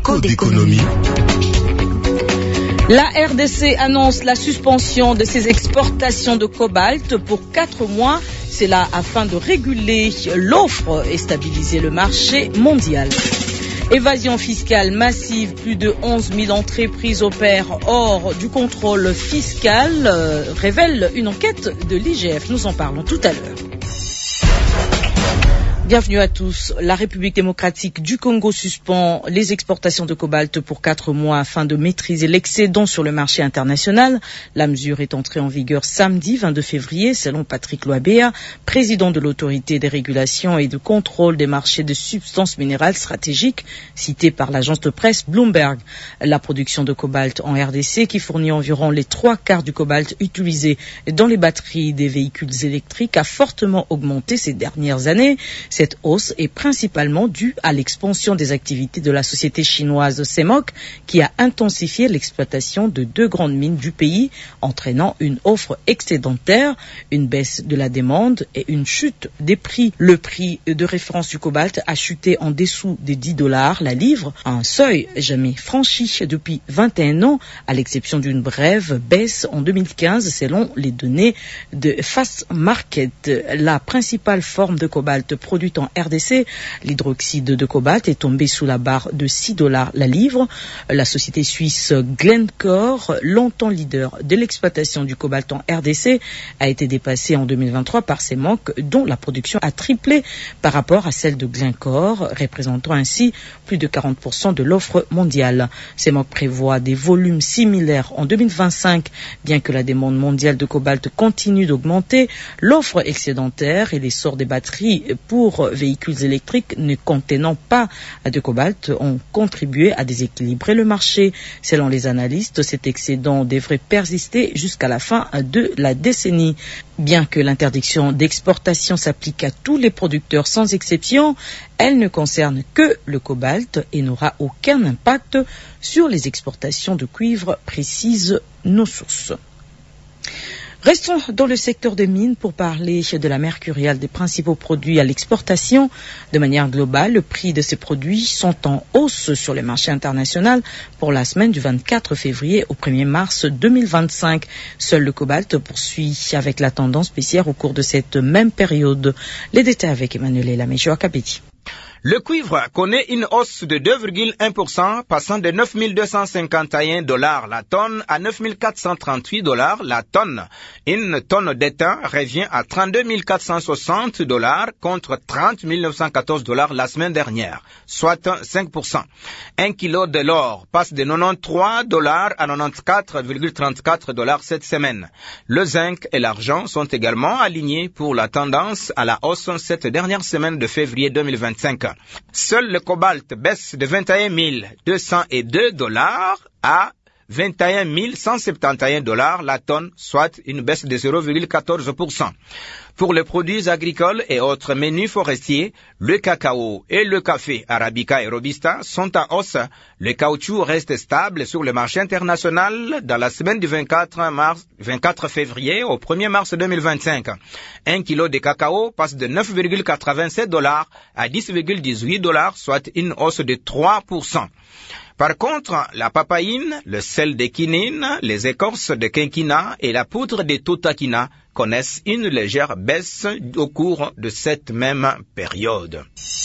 Écho d'économie. La RDC annonce la suspension de ses exportations de cobalt pour 4 mois. C'est là afin de réguler l'offre et stabiliser le marché mondial. Évasion fiscale massive, plus de 11 000 entreprises opèrent hors du contrôle fiscal, révèle une enquête de l'IGF. Nous en parlons tout à l'heure. Bienvenue à tous. La République démocratique du Congo suspend les exportations de cobalt pour 4 mois afin de maîtriser l'excédent sur le marché international. La mesure est entrée en vigueur samedi 22 février, selon Patrick Loabea, président de l'autorité des régulations et de contrôle des marchés de substances minérales stratégiques, cité par l'agence de presse Bloomberg. La production de cobalt en RDC, qui fournit environ les 3/4 du cobalt utilisé dans les batteries des véhicules électriques, a fortement augmenté ces dernières années. Cette hausse est principalement due à l'expansion des activités de la société chinoise CMOC, qui a intensifié l'exploitation de 2 grandes mines du pays, entraînant une offre excédentaire, une baisse de la demande et une chute des prix. Le prix de référence du cobalt a chuté en dessous des $10 la livre, un seuil jamais franchi depuis 21 ans, à l'exception d'une brève baisse en 2015 selon les données de Fast Market. La principale forme de cobalt produite en RDC, l'hydroxyde de cobalt, est tombé sous la barre de $6 la livre. La société suisse Glencore, longtemps leader de l'exploitation du cobalt en RDC, a été dépassée en 2023 par CMOC, dont la production a triplé par rapport à celle de Glencore, représentant ainsi plus de 40% de l'offre mondiale. CMOC prévoit des volumes similaires en 2025, bien que la demande mondiale de cobalt continue d'augmenter. L'offre excédentaire et l'essor des batteries pour véhicules électriques ne contenant pas de cobalt ont contribué à déséquilibrer le marché. Selon les analystes, cet excédent devrait persister jusqu'à la fin de la décennie. Bien que l'interdiction d'exportation s'applique à tous les producteurs sans exception, elle ne concerne que le cobalt et n'aura aucun impact sur les exportations de cuivre, précisent nos sources. Restons dans le secteur des mines pour parler de la mercuriale, des principaux produits à l'exportation. De manière globale, le prix de ces produits sont en hausse sur le marché international pour la semaine du 24 février au 1er mars 2025. Seul le cobalt poursuit avec la tendance baissière au cours de cette même période. Les détails avec Emmanuel Elamejo Akabedi. Le cuivre connaît une hausse de 2,1%, passant de $9,251 la tonne à $9,438 la tonne. Une tonne d'étain revient à $32,460 contre $30,914 la semaine dernière, soit 5%. 1 kilo de l'or passe de $93 à $94,34 cette semaine. Le zinc et l'argent sont également alignés pour la tendance à la hausse cette dernière semaine de février 2025. Seul le cobalt baisse de $21,202 à $21,171 la tonne, soit une baisse de 0,14%. Pour les produits agricoles et autres menus forestiers, le cacao et le café Arabica et Robusta sont en hausse. Le caoutchouc reste stable sur le marché international dans la semaine du 24 février au 1er mars 2025. 1 kilo de cacao passe de $9,87 à $10,18, soit une hausse de 3%. Par contre, la papaïne, le sel de quinine, les écorces de quinquina et la poudre de totakina connaissent une légère baisse au cours de cette même période.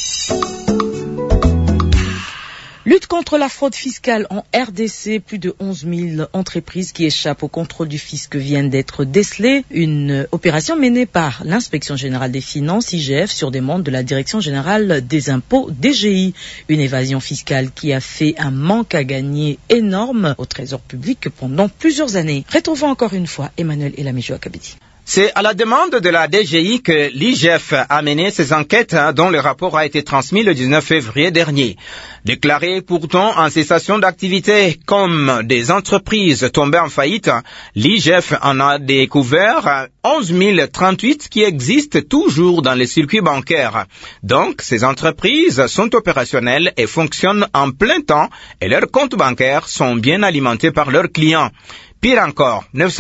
Lutte contre la fraude fiscale en RDC, plus de 11 000 entreprises qui échappent au contrôle du fisc viennent d'être décelées. Une opération menée par l'Inspection générale des finances, IGF, sur demande de la Direction générale des impôts, DGI. Une évasion fiscale qui a fait un manque à gagner énorme au trésor public pendant plusieurs années. Retrouvons encore une fois Emmanuel Elamejo Akabedi. C'est à la demande de la DGI que l'IGF a mené ces enquêtes dont le rapport a été transmis le 19 février dernier. Déclarées pourtant en cessation d'activité comme des entreprises tombées en faillite, l'IGF en a découvert 11 038 qui existent toujours dans les circuits bancaires. Donc, ces entreprises sont opérationnelles et fonctionnent en plein temps et leurs comptes bancaires sont bien alimentés par leurs clients. Pire encore,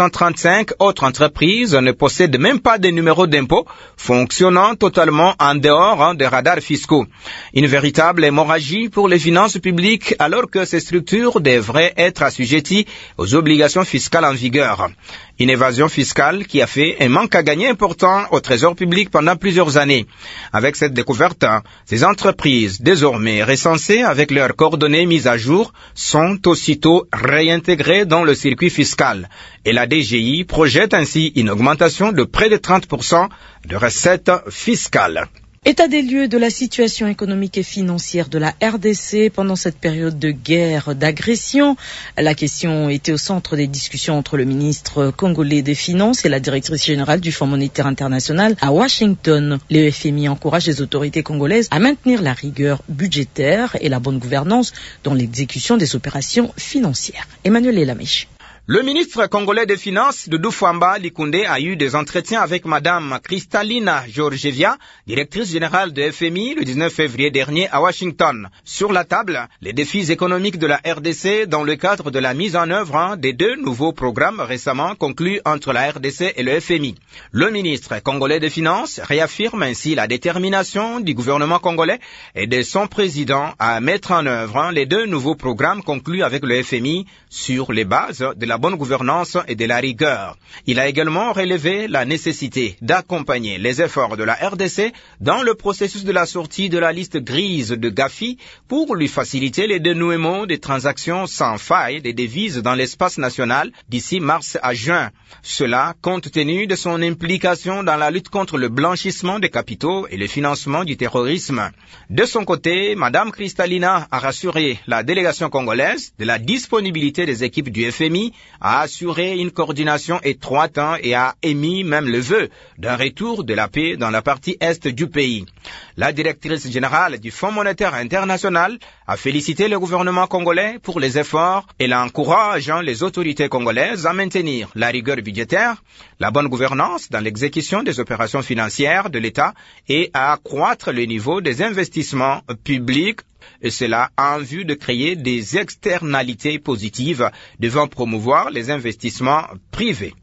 935 autres entreprises ne possèdent même pas de numéro d'impôt, fonctionnant totalement en dehors des radars fiscaux. Une véritable hémorragie pour les finances publiques alors que ces structures devraient être assujetties aux obligations fiscales en vigueur. Une évasion fiscale qui a fait un manque à gagner important au trésor public pendant plusieurs années. Avec cette découverte, ces entreprises, désormais recensées avec leurs coordonnées mises à jour, sont aussitôt réintégrées dans le circuit fiscal. Et la DGI projette ainsi une augmentation de près de 30% de recettes fiscales. État des lieux de la situation économique et financière de la RDC pendant cette période de guerre, d'agression. La question était au centre des discussions entre le ministre congolais des Finances et la directrice générale du Fonds monétaire international à Washington. Le FMI encourage les autorités congolaises à maintenir la rigueur budgétaire et la bonne gouvernance dans l'exécution des opérations financières. Emmanuel Elamèche. Le ministre congolais des Finances, Doudou Fwamba Likunde, a eu des entretiens avec Madame Kristalina Georgieva, directrice générale de FMI, le 19 février dernier à Washington. Sur la table, les défis économiques de la RDC dans le cadre de la mise en œuvre des deux nouveaux programmes récemment conclus entre la RDC et le FMI. Le ministre congolais des Finances réaffirme ainsi la détermination du gouvernement congolais et de son président à mettre en œuvre les deux nouveaux programmes conclus avec le FMI sur les bases de la bonne gouvernance et de la rigueur. Il a également relevé la nécessité d'accompagner les efforts de la RDC dans le processus de la sortie de la liste grise de Gafi pour lui faciliter le dénouement des transactions sans faille des devises dans l'espace national d'ici mars à juin. Cela compte tenu de son implication dans la lutte contre le blanchissement des capitaux et le financement du terrorisme. De son côté, Madame Kristalina a rassuré la délégation congolaise de la disponibilité des équipes du FMI a assuré une coordination étroite et a émis même le vœu d'un retour de la paix dans la partie est du pays. La directrice générale du Fonds monétaire international a félicité le gouvernement congolais pour les efforts et l'encourage les autorités congolaises à maintenir la rigueur budgétaire, la bonne gouvernance dans l'exécution des opérations financières de l'État et à accroître le niveau des investissements publics, et cela en vue de créer des externalités positives devant promouvoir les investissements privés.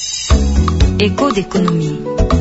Écho d'économie.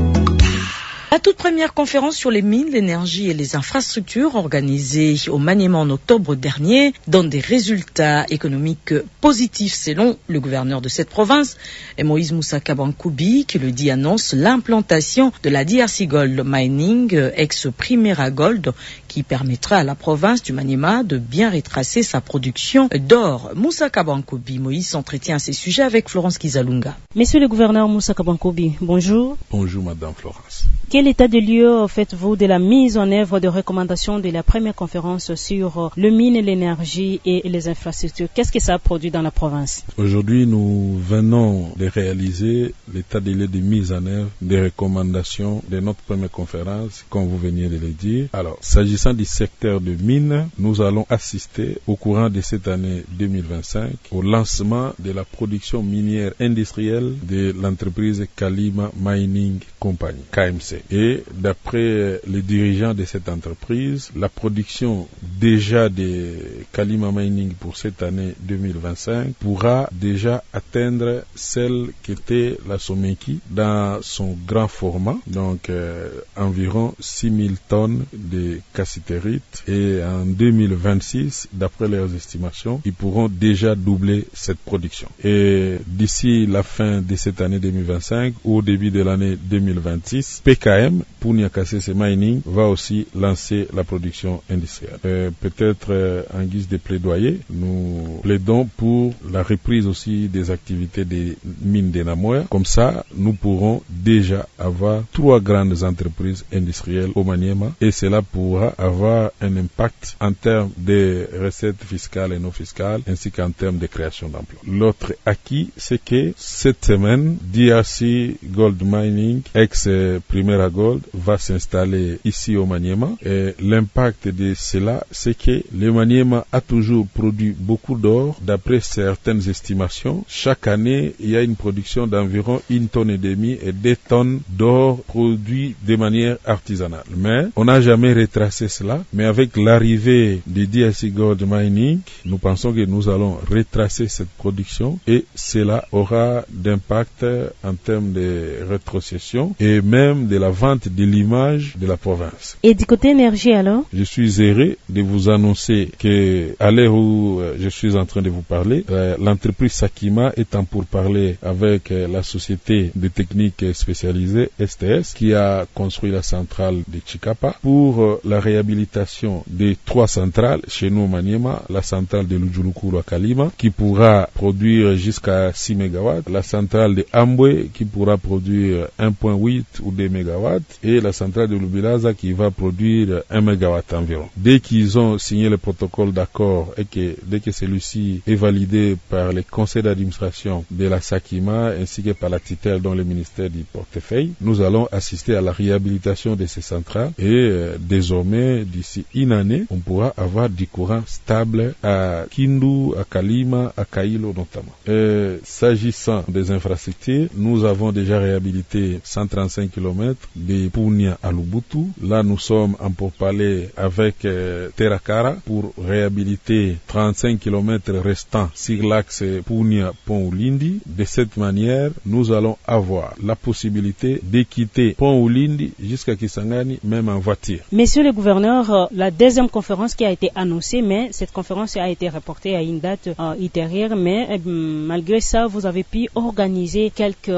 La toute première conférence sur les mines, l'énergie et les infrastructures organisée au Maniema en octobre dernier donne des résultats économiques positifs selon le gouverneur de cette province, Moïse Moussa Kabankoubi, qui le dit annonce l'implantation de la DRC Gold Mining, ex-Primera Gold, qui permettra à la province du Maniema de bien retracer sa production d'or. Moussa Kabankoubi, Moïse s'entretient à ces sujets avec Florence Kizalunga. Monsieur le gouverneur Moussa Kabankoubi, bonjour. Bonjour Madame Florence. Quel état de lieu faites-vous de la mise en œuvre de recommandations de la première conférence sur le mine, l'énergie et les infrastructures? Qu'est-ce que ça a produit dans la province? Aujourd'hui, nous venons de réaliser l'état de lieu de mise en œuvre des recommandations de notre première conférence, comme vous veniez de le dire. Alors, s'agissant du secteur de mine, nous allons assister au courant de cette année 2025 au lancement de la production minière industrielle de l'entreprise Kalima Mining Company, KMC. Et d'après les dirigeants de cette entreprise, la production déjà de Kalima Mining pour cette année 2025 pourra déjà atteindre celle qu'était la Somenki dans son grand format, donc environ 6000 tonnes de cassitérite. Et en 2026, d'après leurs estimations, ils pourront déjà doubler cette production. Et d'ici la fin de cette année 2025 ou au début de l'année 2026, PKM, pour Niakasese Mining, va aussi lancer la production industrielle. Peut-être en guise de plaidoyer, nous plaidons pour la reprise aussi des activités des mines de Namoya. Comme ça, nous pourrons déjà avoir 3 grandes entreprises industrielles au Maniema et cela pourra avoir un impact en termes de recettes fiscales et non fiscales ainsi qu'en termes de création d'emplois. L'autre acquis, c'est que cette semaine, DRC Gold Mining, ex-Primera Gold va s'installer ici au Maniema. Et l'impact de cela, c'est que le Maniema a toujours produit beaucoup d'or. D'après certaines estimations, chaque année, il y a une production d'environ 1,5 tonne et 2 tonnes d'or produit de manière artisanale. Mais on n'a jamais retracé cela. Mais avec l'arrivée du DRC Gold Mining, nous pensons que nous allons retracer cette production et cela aura d'impact en termes de rétrocession et même de la vente de l'image de la province. Et du côté énergie alors? Je suis heureux de vous annoncer que à l'heure où je suis en train de vous parler, l'entreprise Sakima est en pourparlers avec la société de techniques spécialisées STS qui a construit la centrale de Chikapa pour la réhabilitation des 3 centrales chez nous au Maniema, la centrale de Lujulukulu à Kalima qui pourra produire jusqu'à 6 MW, la centrale de Ambwe qui pourra produire 1,8 ou 2 MW et la centrale de Lubilaza qui va produire 1 MW environ. Dès qu'ils ont signé le protocole d'accord et que dès que celui-ci est validé par les conseils d'administration de la Sakima ainsi que par la tutelle dans le ministère du portefeuille, nous allons assister à la réhabilitation de ces centrales et désormais d'ici une année, on pourra avoir du courant stable à Kindu, à Kalima, à Kailo notamment. S'agissant des infrastructures, nous avons déjà réhabilité 135 km de Punia à Lubutu. Là, nous sommes en pourparlers avec Terakara pour réhabiliter 35 km restants sur l'axe Punia-Pont-Ulindi. De cette manière, nous allons avoir la possibilité de quitter Pont-Ulindi jusqu'à Kisangani, même en voiture. Monsieur le gouverneur, la deuxième conférence qui a été annoncée, mais cette conférence a été reportée à une date ultérieure, mais malgré ça, vous avez pu organiser quelques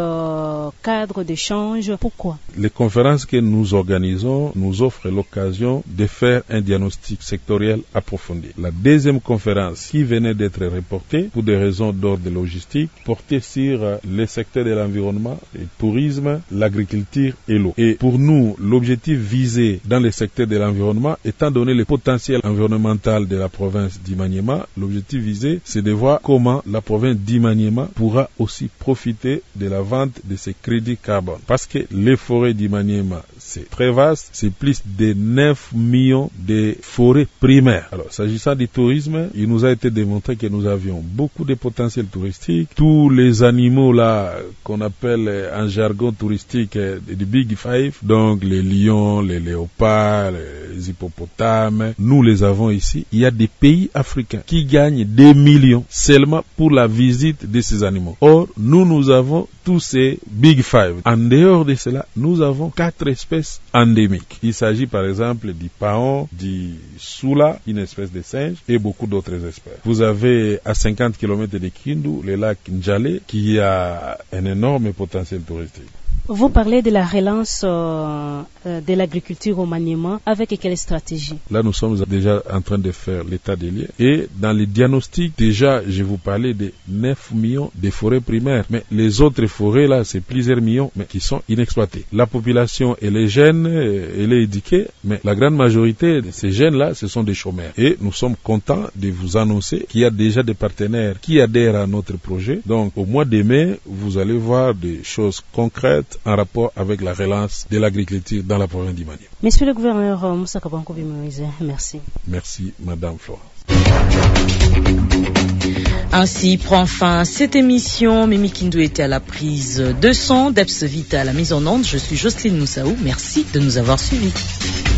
cadres d'échange. Pourquoi? Les conférences que nous organisons nous offrent l'occasion de faire un diagnostic sectoriel approfondi. La deuxième conférence qui venait d'être reportée pour des raisons d'ordre logistique portait sur les secteurs de l'environnement, le tourisme, l'agriculture et l'eau. Et pour nous, l'objectif visé dans les secteurs de l'environnement, étant donné le potentiel environnemental de la province d'Imaniema, l'objectif visé, c'est de voir comment la province d'Imaniema pourra aussi profiter de la vente de ces crédits carbone. Parce que les forêts d'Imaniema, c'est très vaste, c'est plus de 9 millions de forêts primaires. Alors, s'agissant du tourisme, il nous a été démontré que nous avions beaucoup de potentiel touristique. Tous les animaux là qu'on appelle en jargon touristique du Big Five, donc les lions, les léopards, les hippopotames, nous les avons ici. Il y a des pays africains qui gagnent des millions seulement pour la visite de ces animaux. Or, nous avons tous ces Big Five. En dehors de cela, nous avons 4 espèces endémiques. Il s'agit par exemple du paon, du soula, une espèce de singe, et beaucoup d'autres espèces. Vous avez à 50 km de Kindu, le lac Njale, qui a un énorme potentiel touristique. Vous parlez de la relance de l'agriculture au Maniema. Avec quelle stratégie? Là, nous sommes déjà en train de faire l'état des lieux. Et dans les diagnostics, déjà, je vous parlais de 9 millions de forêts primaires. Mais les autres forêts, là, c'est plusieurs millions, mais qui sont inexploitées. La population, elle est jeune, elle est éduquée, mais la grande majorité de ces jeunes-là, ce sont des chômeurs. Et nous sommes contents de vous annoncer qu'il y a déjà des partenaires qui adhèrent à notre projet. Donc, au mois de mai, vous allez voir des choses concrètes en rapport avec la relance de l'agriculture dans la province d'Imaniema. Monsieur le gouverneur Moussa Kabankobi Moïse, merci. Merci, Madame Flora. Ainsi prend fin cette émission. Mimi Kindu était à la prise de son, Debs Vita à la mise en onde. Je suis Jocelyne Moussaou. Merci de nous avoir suivis.